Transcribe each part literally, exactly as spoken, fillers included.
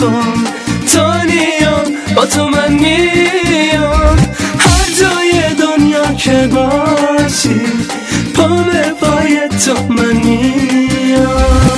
میخوام تانیا، با تو من میام هر جای دنیا که باشی، پا به پای تو من میام.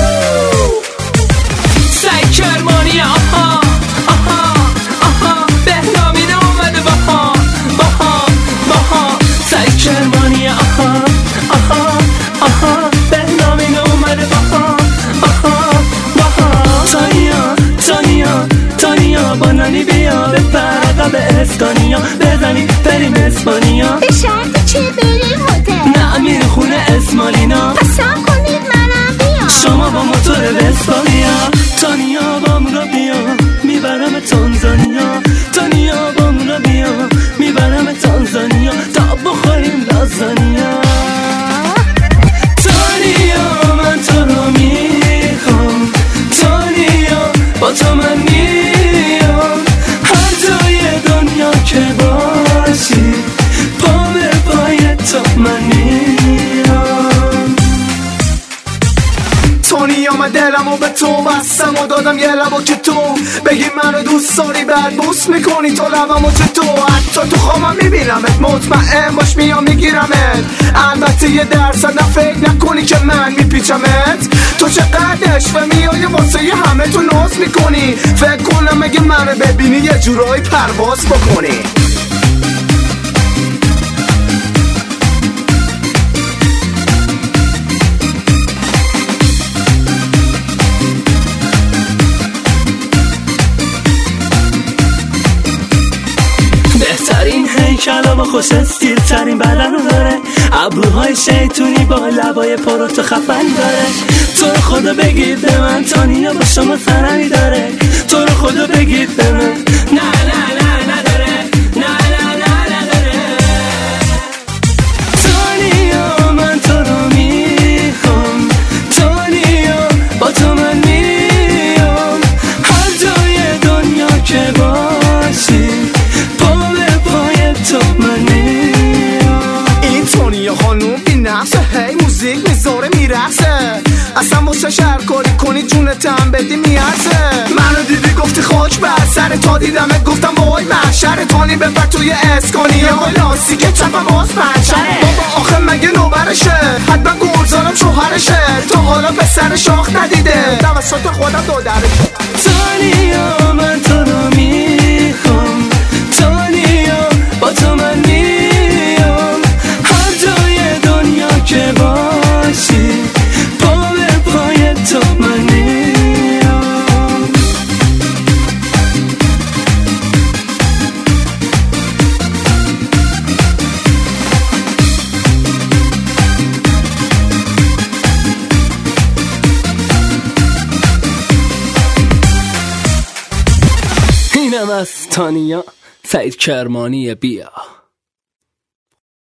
سعید کرمانی آها آها آها، بهنامین اومده باها باها باها. سعید کرمانی آها آها آها، بهنامین اومده باها آها باها. تانیا تانیا تانیا، با نانی بیا بپر به اسکانیا، بزنی بریم اسپانیا. به شرط چی بریم هتل؟ نه میری خونه اسمالینا. پس سب کنید منم بیام، شما با موتور وسپالیا. تانیا بامون رو بیا میبرم تانزانیا، تانیا بامون رو بیا میبرم تانزانیا تا بخوریم لازانیا. تانیا من تو رو میخوام تانیا، با تو من میام هر جای دنیا که باشی، پا به پای تو من میام. تانیا من دلمو به تو بستم و دادم یه لبا که تو بگی منو دوست داری، بعد بوس میکنی تو لبمو تو تو حتی تو خوابم میبینمت، مطمئن باش میام میگیرمت. البته یه درصد فکر نکنی که من میپیچمت، تو چقدر نشوه میای واسه یه همه تو ناز میکنی، فکر کنم اگه منو ببینی یه جورایی پرواز بکنی. بهترین هیکل با خوش استیل ترین بدن رو داره، ابروهای شیطونی با لبای پروتو خفن داره. تو رو خدا بگید به من تانیا با شما سرمی داره، تو رو خدا بگید به من نه نه نه نداره، نه نه نه نداره. تانیا من تو رو میخوام تانیا، با تو من میام هر جای دنیا که باشی، خانوم بی نفسه، هی موزیک میذاره میرسه، اصلا واسه شهر کاری کنی جونتم بدی میارزه. منو دیدی گفتی خاک بر سر، تا دیدمت گفتم وای محشر، تانی ببر توی اسکانیه های لاستیکه چپم باز پنچره. بابا آخه مگه نوبرشه، حتما گلزارم شوهرشه، تا حالا پسر شاخ ندیده، توسط خودم دادرشه. تانیا من تو رو میخوام تانیا، با تو من میام هر جای دنیا که باشی، پا به پای تو من میام. اینم از تانیا، سعید کرمانی بیا.